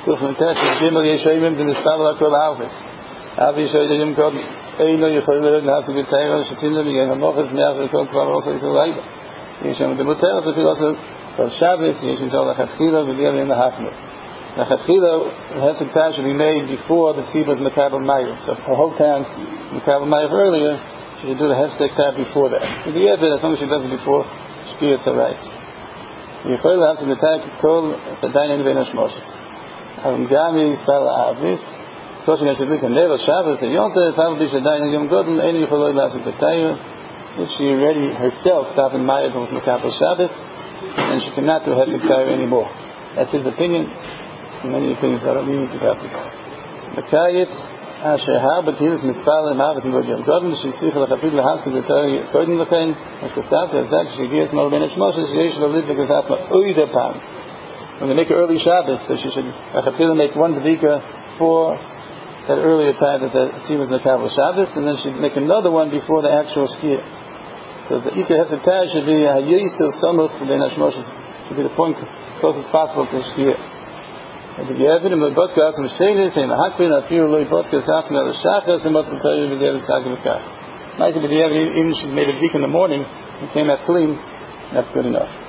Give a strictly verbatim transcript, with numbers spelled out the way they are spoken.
So from the test, Gimel Yeshayim, the Nispal Akol Alvis. Avi Yeshayim God, Eino Yecholim, Nasa Gitera, Shatinam, Yehamochas, Me'ach, Kol Kvar, also is a Leiba. Yeshayim, the Mutter, the Philosopher, for Shabbos, Yeshayim, the Chatchila, the Yom, the Hachmir. The Chatchila, the Hesed Tah should be made before the Tzibah is Mekabel Mayer. So if the whole town Mekabel Mayer earlier, she should do the Hesed Tah before that. If the Yevit, as long as she does it before, Shkir, it's alright. Yecholim, Hesed Tah, Kol, the Dainin, Ben Hashmoshes. Gami spell Avis. Koshing has to look at Never Shabbos and Yonta, Family Shadain and Yom Godin, any Choloi Lasik Betayu, if she already herself stopped in Maya from Makapel Shabbos, and she cannot do Hesed Tayu anymore. That's his opinion. Many opinions are leading to that. Makayit, Asher Harbat, he was Mispal and Avis and Yom Godin, she sees the Kapil Hasik Betayu, Kodin Lachain, and Kasavta, Zak, she gives Mal Ben Hashmoshes, Yesh Lalid, because Atma, Uida Pan. When they make an early Shabbos, so she should Achatila make one Vedika for that earlier time that the Tzibah is Mekabel Shabbos, and then she'd make another one before the actual Shkir. So the Ika Hesed Tah should be Hayyistil Samuch Ben Hashmoshes, should be the point as close as possible to Shkir. And the Yevin and the Botkas and Shelis and the Hakbin Afiru Loi Botkas after the Shachas and Motzim Torah with the Yevin Sagavakar. Nice, but the Yevin even she made a Vedika in the morning and came out clean. That's good enough.